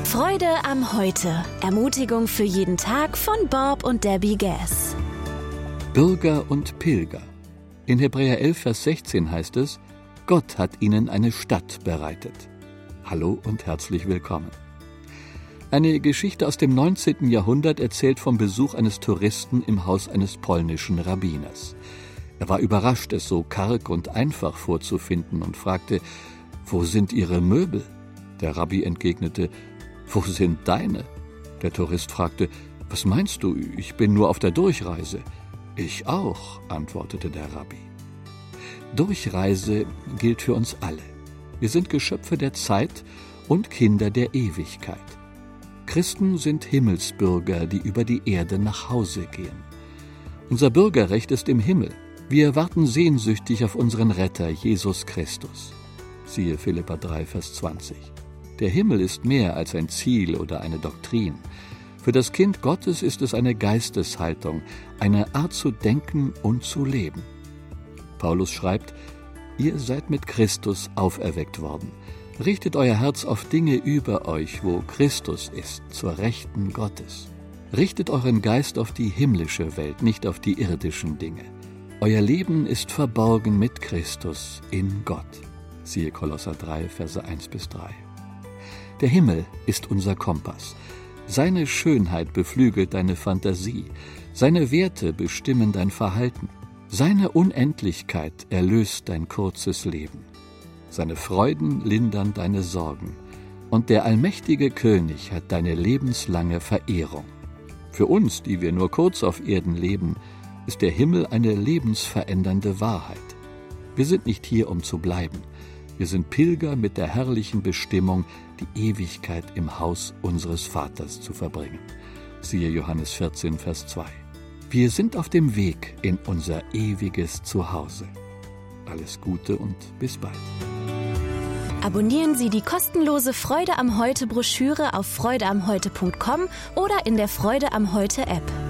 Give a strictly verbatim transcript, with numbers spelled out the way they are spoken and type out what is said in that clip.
Freude am Heute. Ermutigung für jeden Tag von Bob und Debbie Gass. Bürger und Pilger. In Hebräer elf, Vers sechzehn heißt es: Gott hat ihnen eine Stadt bereitet. Hallo und herzlich willkommen. Eine Geschichte aus dem neunzehnten Jahrhundert erzählt vom Besuch eines Touristen im Haus eines polnischen Rabbiners. Er war überrascht, es so karg und einfach vorzufinden und fragte: Wo sind Ihre Möbel? Der Rabbi entgegnete: Wo sind deine? Der Tourist fragte: Was meinst du? Ich bin nur auf der Durchreise. Ich auch, antwortete der Rabbi. Durchreise gilt für uns alle. Wir sind Geschöpfe der Zeit und Kinder der Ewigkeit. Christen sind Himmelsbürger, die über die Erde nach Hause gehen. Unser Bürgerrecht ist im Himmel. Wir warten sehnsüchtig auf unseren Retter, Jesus Christus. Siehe Philipper drei, Vers zwanzig. Der Himmel ist mehr als ein Ziel oder eine Doktrin. Für das Kind Gottes ist es eine Geisteshaltung, eine Art zu denken und zu leben. Paulus schreibt: Ihr seid mit Christus auferweckt worden. Richtet euer Herz auf Dinge über euch, wo Christus ist, zur Rechten Gottes. Richtet euren Geist auf die himmlische Welt, nicht auf die irdischen Dinge. Euer Leben ist verborgen mit Christus in Gott. Siehe Kolosser drei, Verse eins bis drei. Der Himmel ist unser Kompass. Seine Schönheit beflügelt deine Fantasie. Seine Werte bestimmen dein Verhalten. Seine Unendlichkeit erlöst dein kurzes Leben. Seine Freuden lindern deine Sorgen. Und der allmächtige König hat deine lebenslange Verehrung. Für uns, die wir nur kurz auf Erden leben, ist der Himmel eine lebensverändernde Wahrheit. Wir sind nicht hier, um zu bleiben. Wir sind Pilger mit der herrlichen Bestimmung, die Ewigkeit im Haus unseres Vaters zu verbringen. Siehe Johannes vierzehn, Vers zwei. Wir sind auf dem Weg in unser ewiges Zuhause. Alles Gute und bis bald. Abonnieren Sie die kostenlose Freude am Heute Broschüre auf freude am heute punkt com oder in der Freude am Heute App.